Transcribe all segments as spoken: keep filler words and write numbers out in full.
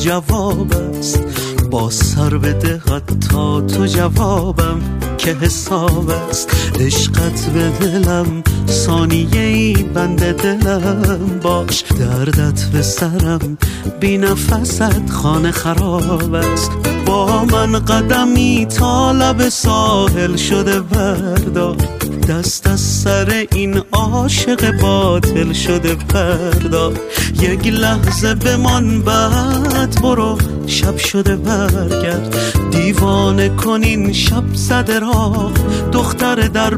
جواب است. با سر بده حتی تو جوابم که حساب است. عشقت به دلم ثانیه ای بند دلم باش. دردت به سرم بی نفست خانه خراب است. با من قدمی تا لب ساحل شده بردار. دست از سر این عاشق باطل شده بردار. یک لحظه بمان بعد برو شب شده برگرد. دیوانه کنین شب زده را دختر در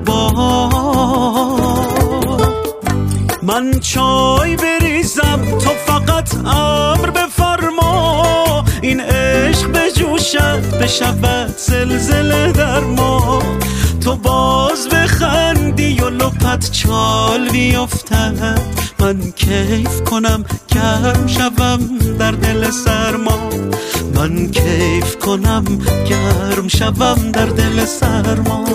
بار. من چای بریزم تو فقط امر بفرما. این عشق بجوشد بشود زلزله در ما. تو باز بخندی و لپت چال بیفتد. من کیف کنم گرم شوم در دل سرما. من کیف کنم گرم شوم در دل سرما.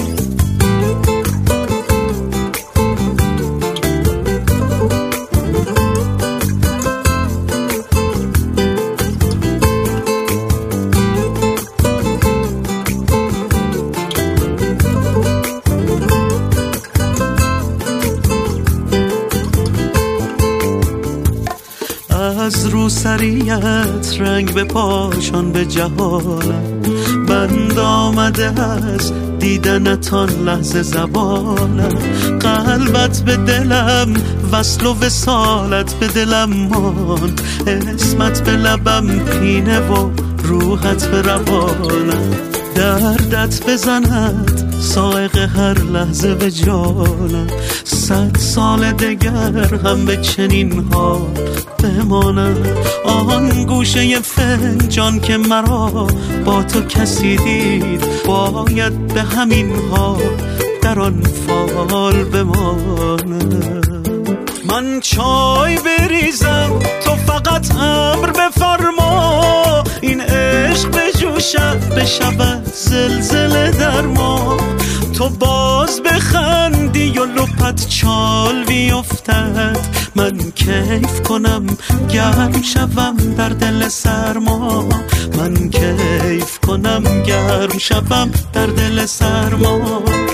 از روسریت رنگ به پاشان به جهالم. بند آمده از دیدنتان لحظه زبانم. قلبت به دلم وصل و وصالت به دلم مان. اسمت به لبم پینه و روحت به روانم. دردت بزند سائق هر لحظه به جانم. صد سال دگر هم به چنین حال بمانم. آن گوشه فنجان که مرا با تو کسی دید باید به همین حال در آن فال بمانم. من چای بریزم تو فقط امر بفرما. این عشق بجوشد بشود زلزله در ما. تو باز بخندی و لپت چال بیفتد. من کیف کنم گرم شوم در دل سرما. من کیف کنم گرم شوم در دل سرما.